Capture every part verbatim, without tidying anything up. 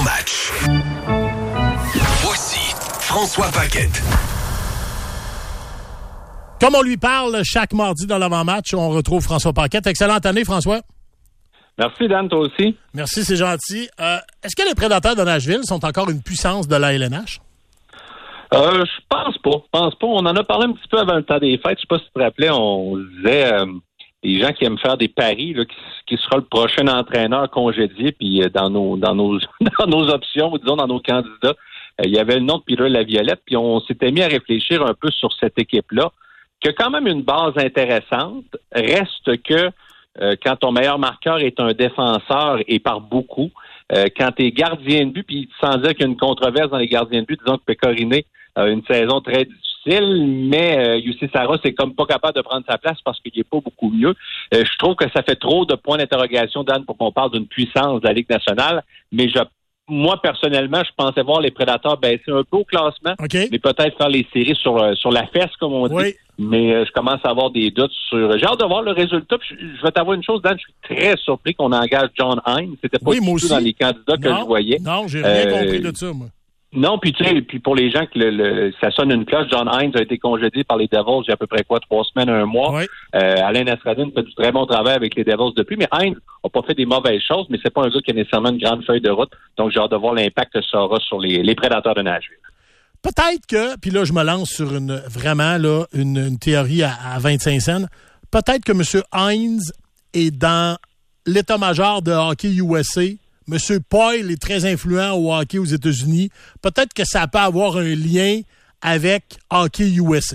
l'avant-match. Voici François Paquette. Comme on lui parle chaque mardi dans l'avant-match, on retrouve François Paquette. Excellente année, François. Merci, Dan, toi aussi. Merci, c'est gentil. Euh, est-ce que les Prédateurs de Nashville sont encore une puissance de la L N H? Euh, je pense pas. Je pense pas. On en a parlé un petit peu avant le temps des fêtes. Je sais pas si tu te rappelais, on disait euh, les gens qui aiment faire des paris, là, qui, qui sera le prochain entraîneur congédié, puis euh, dans nos dans nos dans nos options, ou disons dans nos candidats, euh, il y avait le nom de Peter Laviolette, puis on s'était mis à réfléchir un peu sur cette équipe-là, qui a quand même une base intéressante. Reste que euh, quand ton meilleur marqueur est un défenseur et par beaucoup, euh, quand t'es gardien de but, puis sans dire qu'il y a une controverse dans les gardiens de but, disons que Pécoriné a une saison très difficile, mais euh, Jussi Saros est comme pas capable de prendre sa place parce qu'il est pas beaucoup mieux. Euh, je trouve que ça fait trop de points d'interrogation, Dan, pour qu'on parle d'une puissance de la Ligue nationale, mais je moi, personnellement, je pensais voir les Prédateurs baisser un peu au classement, okay. mais peut-être faire les séries sur, euh, sur la fesse, comme on dit. Oui. Mais euh, je commence à avoir des doutes sur... J'ai hâte de voir le résultat. Puis je, je vais t'avouer une chose, Dan, je suis très surpris qu'on engage John Hines. C'était pas oui, du tout dans les candidats non, que je voyais. Non, j'ai rien euh, compris de ça, moi. Non, puis tu sais, puis pour les gens que le, le, ça sonne une cloche, John Hines a été congédié par les Devils il y a à peu près quoi, trois semaines, un mois. Oui. Euh, Alain Nasreddin fait du très bon travail avec les Devils depuis, mais Hines n'a pas fait des mauvaises choses, mais c'est pas un gars qui a nécessairement une grande feuille de route. Donc j'ai hâte de voir l'impact que ça aura sur les, les Prédateurs de Nashville. Peut-être que, puis là je me lance sur une vraiment là une, une théorie à, à vingt-cinq cents. Peut-être que M. Hines est dans l'état-major de hockey U S A. M. Poyle est très influent au hockey aux États-Unis. Peut-être que ça peut avoir un lien avec hockey U S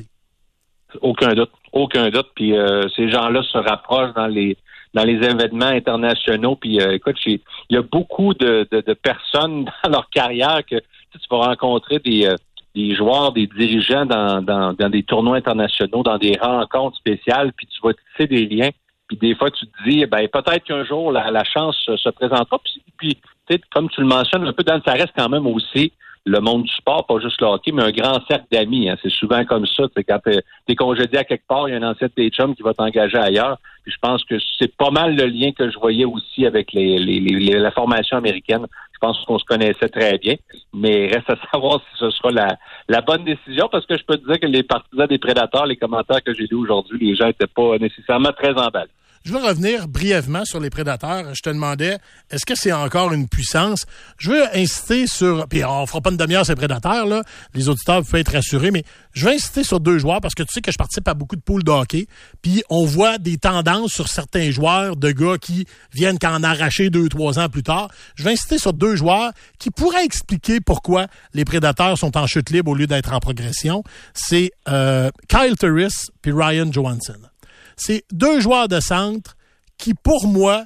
A. Aucun doute, aucun doute. Puis euh, ces gens-là se rapprochent dans les dans les événements internationaux. Puis euh, écoute, il y a beaucoup de, de, de personnes dans leur carrière que tu vas rencontrer des, euh, des joueurs, des dirigeants dans, dans, dans des tournois internationaux, dans des rencontres spéciales, puis tu vas tisser des liens. Puis des fois, tu te dis, ben peut-être qu'un jour, la, la chance se présentera. Puis, puis tu sais, comme tu le mentionnes un peu, Dan, ça reste quand même aussi le monde du sport, pas juste le hockey, mais un grand cercle d'amis. Hein. C'est souvent comme ça. Quand tu es congédié à quelque part, il y a un ancien de tes chums qui va t'engager ailleurs. Puis je pense que c'est pas mal le lien que je voyais aussi avec les, les, les, la formation américaine. Je pense qu'on se connaissait très bien, mais reste à savoir si ce sera la, la bonne décision, parce que je peux te dire que les partisans des Prédateurs, les commentaires que j'ai lus aujourd'hui, les gens n'étaient pas nécessairement très emballés. Je veux revenir brièvement sur les Prédateurs. Je te demandais, est-ce que c'est encore une puissance? Je veux insister sur, puis on fera pas une demi-heure sur les Prédateurs, là. Les auditeurs peuvent être rassurés, mais je veux insister sur deux joueurs parce que tu sais que je participe à beaucoup de poules de hockey, puis on voit des tendances sur certains joueurs de gars qui viennent qu'en arracher deux, trois ans plus tard. Je veux insister sur deux joueurs qui pourraient expliquer pourquoi les Prédateurs sont en chute libre au lieu d'être en progression. C'est euh, Kyle Turris puis Ryan Johansson. C'est deux joueurs de centre qui, pour moi,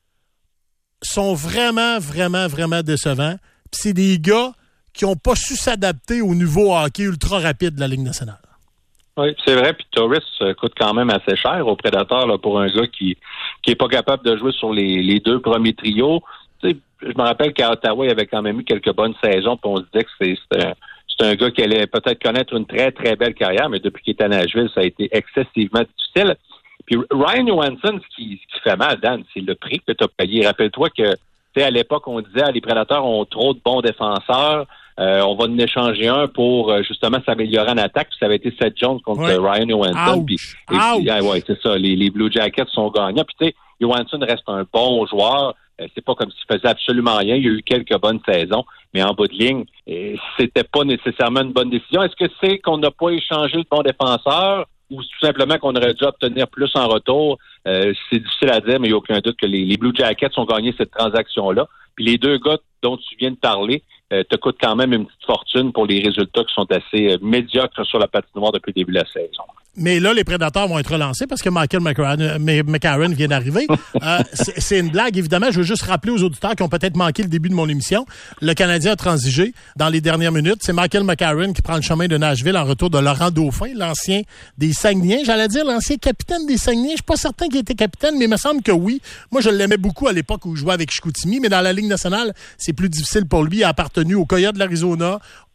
sont vraiment, vraiment, vraiment décevants. Puis c'est des gars qui n'ont pas su s'adapter au nouveau hockey ultra rapide de la Ligue nationale. Oui, c'est vrai. Puis Torres coûte quand même assez cher aux Prédateurs là, pour un gars qui qui est pas capable de jouer sur les, les deux premiers trios. Tu sais, je me rappelle qu'à Ottawa, il avait quand même eu quelques bonnes saisons. Puis on se disait que c'est, c'est un... C'est un gars qui allait peut-être connaître une très, très belle carrière, mais depuis qu'il est à Nashville, ça a été excessivement difficile. Puis Ryan Johansson, ce qui, ce qui fait mal, Dan, c'est le prix que tu as payé. Rappelle-toi que, tu sais, à l'époque, on disait, ah, les Prédateurs ont trop de bons défenseurs, euh, on va en échanger un pour, euh, justement, s'améliorer en attaque. Puis ça avait été Seth Jones contre ouais. Ryan Johansson. Puis, et, puis, ah, ouais, c'est ça, les, les Blue Jackets sont gagnants. Puis, tu sais, Johansson reste un bon joueur. Euh, c'est pas comme s'il faisait absolument rien. Il y a eu quelques bonnes saisons, mais en bout de ligne, euh, c'était pas nécessairement une bonne décision. Est-ce que c'est qu'on n'a pas échangé le bon défenseur ou tout simplement qu'on aurait dû obtenir plus en retour? Euh, c'est difficile à dire, mais il n'y a aucun doute que les, les Blue Jackets ont gagné cette transaction-là. Puis les deux gars dont tu viens de parler euh, te coûtent quand même une petite fortune pour les résultats qui sont assez euh, médiocres sur la patinoire depuis le début de la saison. Mais là, les Prédateurs vont être relancés parce que Michael McCarron vient d'arriver. euh, c'est, c'est une blague, évidemment. Je veux juste rappeler aux auditeurs qui ont peut-être manqué le début de mon émission. Le Canadien a transigé dans les dernières minutes. C'est Michael McCarron qui prend le chemin de Nashville en retour de Laurent Dauphin, l'ancien des Saguenayens. J'allais dire l'ancien capitaine des Saguenayens. Je suis pas certain qu'il était capitaine, mais il me semble que oui. Moi, je l'aimais beaucoup à l'époque où je jouais avec Chicoutimi, mais dans la Ligue nationale, c'est plus difficile pour lui. Il a appartenu aux Coyotes de l'Arizona,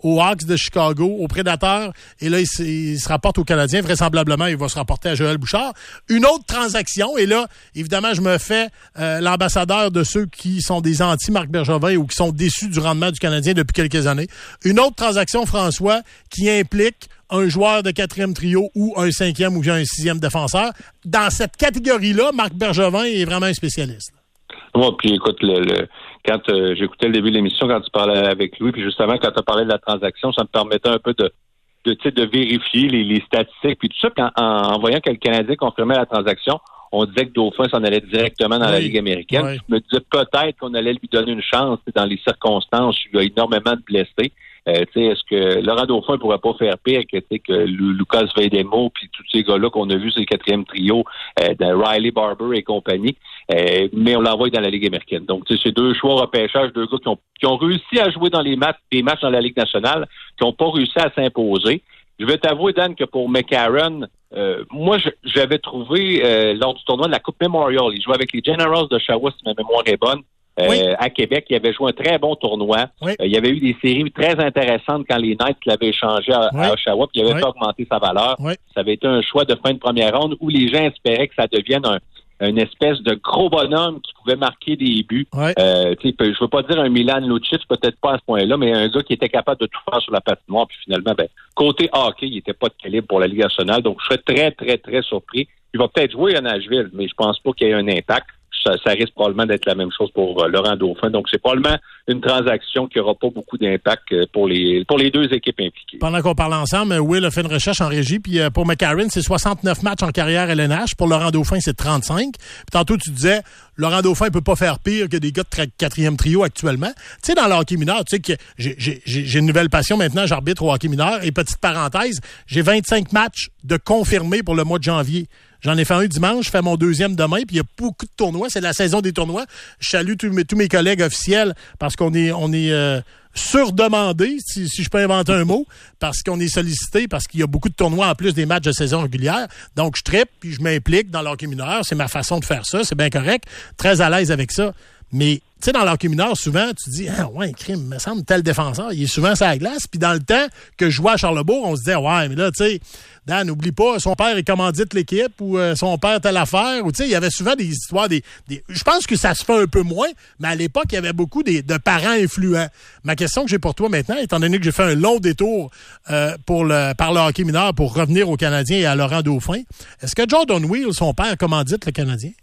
aux Hawks de Chicago, aux Prédateurs, et là, il, il se rapporte aux Canadiens. Vraisemblablement, il va se rapporter à Joël Bouchard. Une autre transaction, et là, évidemment, je me fais euh, l'ambassadeur de ceux qui sont des anti-Marc Bergevin ou qui sont déçus du rendement du Canadien depuis quelques années. Une autre transaction, François, qui implique un joueur de quatrième trio ou un cinquième ou bien un sixième défenseur. Dans cette catégorie-là, Marc Bergevin est vraiment un spécialiste. Oui, puis écoute, le, le, quand euh, j'écoutais le début de l'émission, quand tu parlais avec Louis, puis justement, quand tu as parlé de la transaction, ça me permettait un peu de, de, tu sais, de vérifier les, les statistiques. Puis tout ça, quand, en, en voyant que le Canadien confirmait la transaction, on disait que Dauphin s'en allait directement dans oui, la Ligue américaine. Oui. Je me disais peut-être qu'on allait lui donner une chance dans les circonstances. Il y a énormément de blessés. Euh, est-ce que Laurent Dauphin ne pourrait pas faire pire que, que Lucas Veidemo puis tous ces gars-là qu'on a vus, ces quatrième trio, euh, de Riley Barber et compagnie, euh, mais on l'envoie dans la Ligue américaine. Donc, c'est deux choix repêchage, deux gars qui ont, qui ont réussi à jouer dans les matchs, les matchs dans la Ligue nationale, qui n'ont pas réussi à s'imposer. Je vais t'avouer, Dan, que pour McCarron, euh, moi, je, j'avais trouvé, euh, lors du tournoi de la Coupe Memorial, il jouait avec les Generals d'Oshawa, si ma mémoire est bonne, Euh, oui. À Québec, il avait joué un très bon tournoi. Oui. Euh, il y avait eu des séries très intéressantes quand les Knights l'avaient échangé à, oui. à Oshawa, puis il avait oui. fait augmenter sa valeur. Oui. Ça avait été un choix de fin de première ronde où les gens espéraient que ça devienne un, une espèce de gros bonhomme qui pouvait marquer des buts. Oui. Euh, je veux pas dire un Milan Lucic, peut-être pas à ce point-là, mais un gars qui était capable de tout faire sur la patinoire. Puis finalement, ben, côté hockey, il était pas de calibre pour la Ligue nationale. Donc, je serais très, très, très surpris. Il va peut-être jouer à Nashville, mais je pense pas qu'il y ait un impact. Ça, ça risque probablement d'être la même chose pour euh, Laurent Dauphin. Donc, c'est probablement une transaction qui n'aura pas beaucoup d'impact euh, pour les pour les deux équipes impliquées. Pendant qu'on parle ensemble, Will a fait une recherche en régie. Puis euh, pour McCarron, c'est soixante-neuf matchs en carrière L N H. Pour Laurent Dauphin, c'est trente-cinq. Puis tantôt, tu disais, Laurent Dauphin ne peut pas faire pire que des gars de quatrième trio actuellement. Tu sais, dans le hockey mineur, tu sais que j'ai, j'ai, j'ai une nouvelle passion maintenant, j'arbitre au hockey mineur. Et petite parenthèse, j'ai vingt-cinq matchs de confirmés pour le mois de janvier. J'en ai fait un dimanche, je fais mon deuxième demain, puis il y a beaucoup de tournois. C'est la saison des tournois. Je salue tous mes, tous mes collègues officiels parce qu'on est, on est euh, surdemandé, si, si je peux inventer un mot, parce qu'on est sollicité, parce qu'il y a beaucoup de tournois en plus des matchs de saison régulière. Donc, je trippe, puis je m'implique dans l'hockey mineur. C'est ma façon de faire ça. C'est bien correct. Très à l'aise avec ça. Mais, tu sais, dans l'hockey mineur, souvent, tu dis, ah, ouais, crime, me semble, tel défenseur, il est souvent sur la glace. Puis dans le temps que je jouais à Charlebourg, on se disait, ouais, mais là, tu sais, Dan, n'oublie pas, son père est commandite l'équipe ou euh, son père telle affaire. Ou, tu sais, il y avait souvent des histoires, des, des. Je pense que ça se fait un peu moins, mais à l'époque, il y avait beaucoup des, de parents influents. Ma question que j'ai pour toi maintenant, étant donné que j'ai fait un long détour euh, pour le, par le hockey mineur pour revenir aux Canadiens et à Laurent Dauphin, est-ce que Jordan Wheel, son père, commandite le Canadien?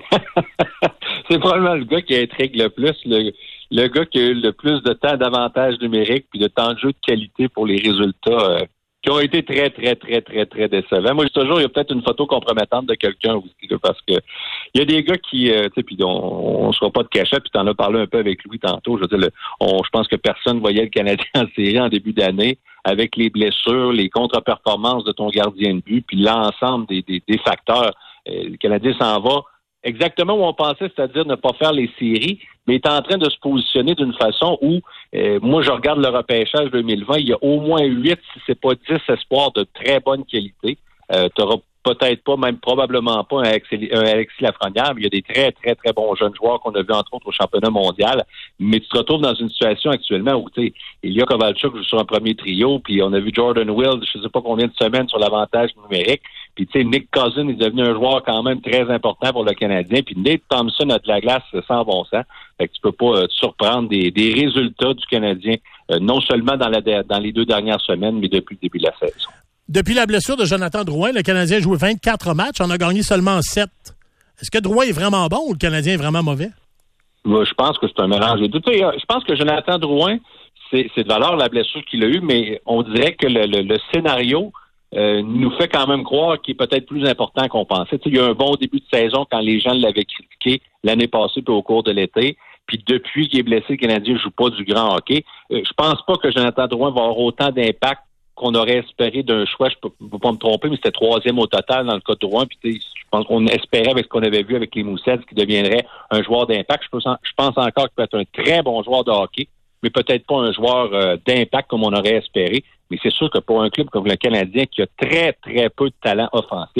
C'est probablement le gars qui intrigue le plus, le, le gars qui a eu le plus de temps d'avantage numérique puis de temps de jeu de qualité pour les résultats euh, qui ont été très, très, très, très, très décevants. Moi, je dis toujours, il y a peut-être une photo compromettante de quelqu'un aussi, là, parce que il y a des gars qui, euh, tu sais, puis on ne sera pas de cachette, puis tu en as parlé un peu avec Louis tantôt. Je veux dire, le, on, je pense que personne voyait le Canadien en série en début d'année avec les blessures, les contre-performances de ton gardien de but, puis l'ensemble des, des, des facteurs. Euh, le Canadien s'en va exactement où on pensait, c'est-à-dire ne pas faire les séries, mais est en train de se positionner d'une façon où, euh, moi, je regarde le repêchage deux mille vingt, il y a au moins huit, si c'est pas dix espoirs de très bonne qualité. Euh, tu n'auras peut-être pas, même probablement pas un Alexis, un Alexis Lafrenière, mais il y a des très, très, très bons jeunes joueurs qu'on a vus, entre autres, au championnat mondial. Mais tu te retrouves dans une situation actuellement où, tu sais, Ilya Kovalchuk joue sur un premier trio, puis on a vu Jordan Will, je sais pas combien de semaines sur l'avantage numérique. Puis, tu sais, Nick Cousin est devenu un joueur quand même très important pour le Canadien. Puis Nate Thompson a de la glace sans bon sens. Fait que tu peux pas euh, te surprendre des, des résultats du Canadien, euh, non seulement dans, la, dans les deux dernières semaines, mais depuis le début de la saison. Depuis la blessure de Jonathan Drouin, le Canadien a joué vingt-quatre matchs, en a gagné seulement sept. Est-ce que Drouin est vraiment bon ou le Canadien est vraiment mauvais? Moi, je pense que c'est un mélange des deux. Tu sais, je pense que Jonathan Drouin, c'est, c'est de valeur la blessure qu'il a eue, mais on dirait que le, le, le scénario euh, nous fait quand même croire qu'il est peut-être plus important qu'on pensait. Tu sais, il y a un bon début de saison quand les gens l'avaient critiqué l'année passée puis au cours de l'été. Puis depuis qu'il est blessé, le Canadien ne joue pas du grand hockey. Euh, je pense pas que Jonathan Drouin va avoir autant d'impact qu'on aurait espéré d'un choix, je ne peux pas me tromper, mais c'était troisième au total dans le cas de Drouin. Puis je pense qu'on espérait avec ce qu'on avait vu avec les Moussets qu'il deviendrait un joueur d'impact. Je, peux, je pense encore qu'il peut être un très bon joueur de hockey, mais peut-être pas un joueur euh, d'impact comme on aurait espéré. Mais c'est sûr que pour un club comme le Canadien qui a très, très peu de talent offensif,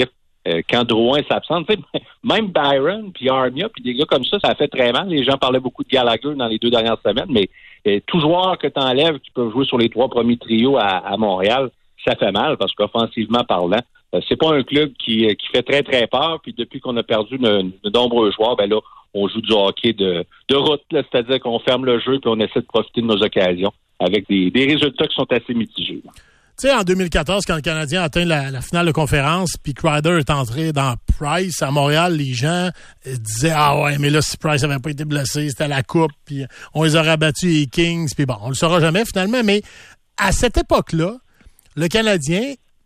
euh, quand Drouin s'absente, même Byron, puis Armia, puis des gars comme ça, ça fait très mal. Les gens parlaient beaucoup de Gallagher dans les deux dernières semaines, mais euh, tout joueur que tu enlèves qui peuvent jouer sur les trois premiers trios à, à Montréal, ça fait mal parce qu'offensivement parlant, euh, c'est pas un club qui, qui fait très, très peur. Puis depuis qu'on a perdu de, de nombreux joueurs, ben là, on joue du hockey de, de route, là, c'est-à-dire qu'on ferme le jeu puis on essaie de profiter de nos occasions avec des, des résultats qui sont assez mitigés. Tu sais, en deux mille quatorze, quand le Canadien a atteint la, la finale de conférence, puis Kreider est entré dans Price, à Montréal, les gens euh, disaient « Ah ouais, mais là, si Price n'avait pas été blessé, c'était la coupe, puis on les aurait battus les Kings, puis bon, on le saura jamais finalement. » Mais à cette époque-là, le Canadien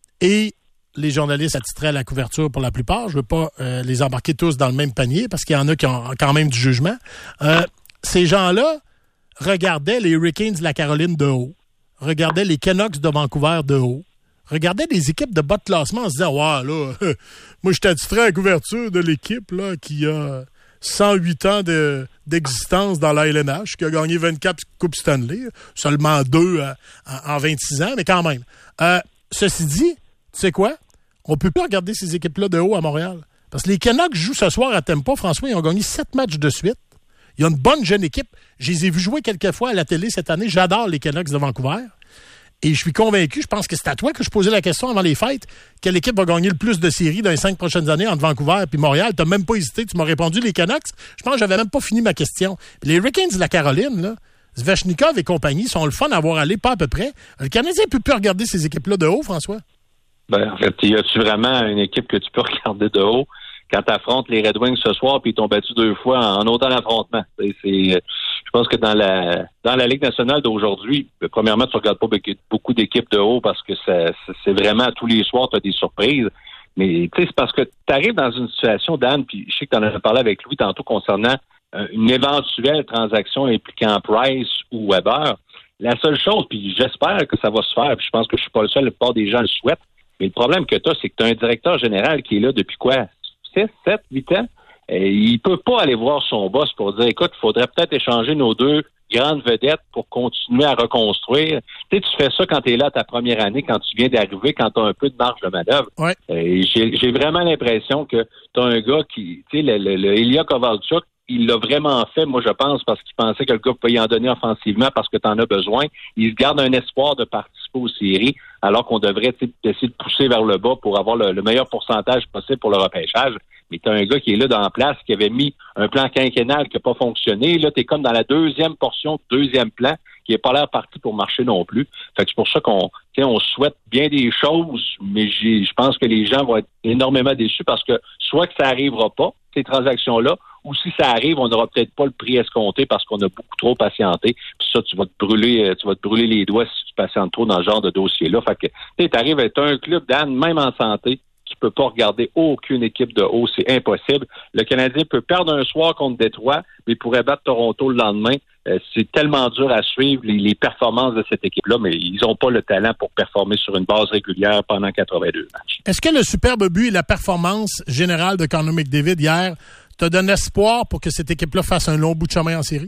et les journalistes attitrés à la couverture pour la plupart, je veux pas euh, les embarquer tous dans le même panier, parce qu'il y en a qui ont quand même du jugement, euh, ces gens-là regardaient les Hurricanes de la Caroline de haut, regardaient les Canucks de Vancouver de haut, regardaient des équipes de bas de classement en se disant « Ouais, là, moi, je suis attitré à la couverture de l'équipe là qui a cent huit ans de, d'existence dans la L N H, qui a gagné vingt-quatre Coupes Stanley, seulement deux euh, en, en vingt-six ans, mais quand même. Euh, ceci dit, tu sais quoi? On peut plus regarder ces équipes-là de haut à Montréal. Parce que les Canucks jouent ce soir à Tampa, François, ils ont gagné sept matchs de suite. Il y a une bonne jeune équipe. Je les ai vus jouer quelques fois à la télé cette année. J'adore les Canucks de Vancouver. Et je suis convaincu, je pense que c'est à toi que je posais la question avant les fêtes, quelle équipe va gagner le plus de séries dans les cinq prochaines années entre Vancouver et Montréal. Tu n'as même pas hésité, tu m'as répondu les Canucks. Je pense que j'avais même pas fini ma question. Puis les Hurricanes de la Caroline, là, Svechnikov et compagnie sont le fun à voir aller, pas à peu près. Le Canadien ne peut plus regarder ces équipes-là de haut, François? Ben, en fait, y a-tu vraiment une équipe que tu peux regarder de haut quand tu affrontes les Red Wings ce soir puis ils t'ont battu deux fois en autant d'affrontements? C'est, c'est, je pense que dans la dans la Ligue nationale d'aujourd'hui, premièrement, tu regardes pas beaucoup d'équipes de haut parce que ça, c'est vraiment tous les soirs, tu as des surprises. Mais tu sais, c'est parce que tu arrives dans une situation, Dan, puis je sais que tu en as parlé avec Louis tantôt concernant euh, une éventuelle transaction impliquant Price ou Weber. La seule chose, puis j'espère que ça va se faire, puis je pense que je suis pas le seul, la plupart des gens le souhaitent, mais le problème que tu as, c'est que tu as un directeur général qui est là depuis quoi? six, sept, huit ans? Et il peut pas aller voir son boss pour dire, écoute, il faudrait peut-être échanger nos deux grandes vedettes pour continuer à reconstruire. Tu sais, tu fais ça quand tu es là ta première année, quand tu viens d'arriver, quand tu as un peu de marge de manœuvre. Ouais. Et j'ai, j'ai vraiment l'impression que tu as un gars qui, tu sais, le, le, le Ilya Kovalchuk, il l'a vraiment fait, moi, je pense, parce qu'il pensait que le gars pouvait y en donner offensivement parce que tu en as besoin. Il se garde un espoir de participer aux séries, alors qu'on devrait essayer de pousser vers le bas pour avoir le, le meilleur pourcentage possible pour le repêchage. Mais tu as un gars qui est là dans la place, qui avait mis un plan quinquennal qui n'a pas fonctionné. Là, tu es comme dans la deuxième portion, deuxième plan, qui n'est pas l'air parti pour marcher non plus. Fait que c'est pour ça qu'on on souhaite bien des choses, mais j'ai, je pense que les gens vont être énormément déçus parce que soit que ça n'arrivera pas, ces transactions-là, ou si ça arrive, on n'aura peut-être pas le prix escompté parce qu'on a beaucoup trop patienté. Puis ça, tu vas te brûler, tu vas te brûler les doigts si tu patientes trop dans ce genre de dossier-là. Fait que tu arrives à être un club, Dan, même en santé, qui peut pas regarder aucune équipe de haut, c'est impossible. Le Canadien peut perdre un soir contre Détroit, mais pourrait battre Toronto le lendemain. Euh, c'est tellement dur à suivre les, les performances de cette équipe-là, mais ils n'ont pas le talent pour performer sur une base régulière pendant quatre-vingt-deux matchs. Est-ce que le superbe but et la performance générale de Connor McDavid hier te donne espoir pour que cette équipe-là fasse un long bout de chemin en série?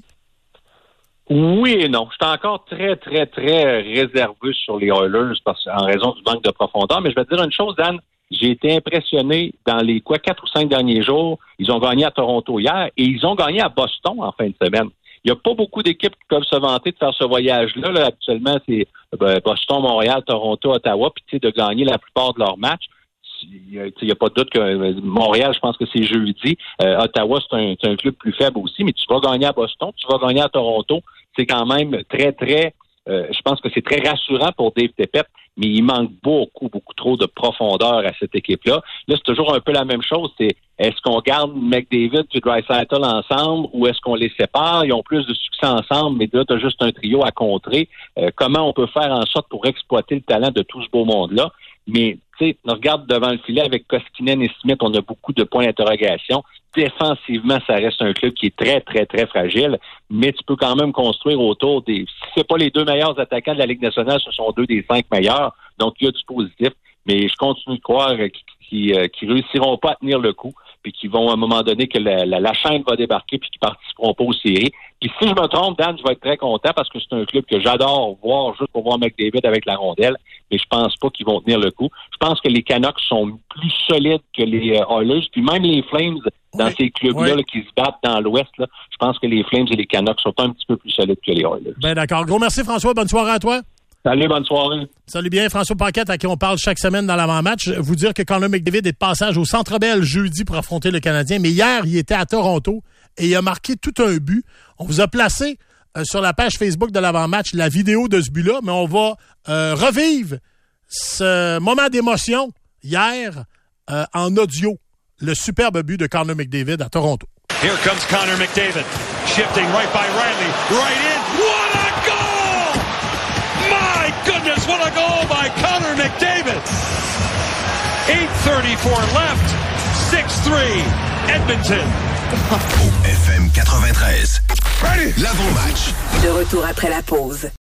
Oui et non. Je suis encore très, très, très réservé sur les Oilers parce, en raison du manque de profondeur, mais je vais te dire une chose, Dan. J'ai été impressionné dans les quoi quatre ou cinq derniers jours. Ils ont gagné à Toronto hier et ils ont gagné à Boston en fin de semaine. Il n'y a pas beaucoup d'équipes qui peuvent se vanter de faire ce voyage-là. Là, habituellement, c'est ben, Boston, Montréal, Toronto, Ottawa, puis de gagner la plupart de leurs matchs. Il n'y a pas de doute que Montréal, je pense que c'est jeudi. Euh, Ottawa, c'est un, c'est un club plus faible aussi, mais tu vas gagner à Boston, tu vas gagner à Toronto. C'est quand même très, très... Euh, je pense que c'est très rassurant pour Dave Tippett, mais il manque beaucoup, beaucoup trop de profondeur à cette équipe-là. Là, c'est toujours un peu la même chose. C'est est-ce qu'on garde McDavid et Draisaitl ensemble ou est-ce qu'on les sépare? Ils ont plus de succès ensemble, mais là, tu as juste un trio à contrer. Euh, comment on peut faire en sorte pour exploiter le talent de tout ce beau monde-là? Mais, tu sais, on regarde devant le filet avec Koskinen et Smith, on a beaucoup de points d'interrogation. Défensivement, ça reste un club qui est très, très, très fragile, mais tu peux quand même construire autour des... Si c'est pas les deux meilleurs attaquants de la Ligue nationale, ce sont deux des cinq meilleurs, donc il y a du positif, mais je continue de croire qu'ils ne réussiront pas à tenir le coup, puis qu'ils vont à un moment donné que la, la, la chaîne va débarquer puis qu'ils participeront pas aux séries. Puis si je me trompe, Dan, je vais être très content parce que c'est un club que j'adore voir juste pour voir McDavid avec la rondelle, mais je pense pas qu'ils vont tenir le coup. Je pense que les Canucks sont plus solides que les euh, Oilers, puis même les Flames, dans oui. ces clubs-là oui. là, qui se battent dans l'Ouest, là, je pense que les Flames et les Canucks sont un petit peu plus solides que les Oilers. Ben d'accord. Gros merci, François. Bonne soirée à toi. Salut, bonne soirée. Salut bien, François Paquette, à qui on parle chaque semaine dans l'avant-match. Vous dire que Connor McDavid est de passage au Centre Bell jeudi pour affronter le Canadien, mais hier, il était à Toronto et il a marqué tout un but. On vous a placé euh, sur la page Facebook de l'avant-match la vidéo de ce but-là, mais on va euh, revivre ce moment d'émotion hier euh, en audio. Le superbe but de Connor McDavid à Toronto. Here comes Connor McDavid, shifting right by Riley, right in. What a goal! My goodness, what a goal by Connor McDavid! eight thirty-four left, six three, Edmonton. Au F M quatre-vingt-treize. Ready? L'avant-match. De retour après la pause.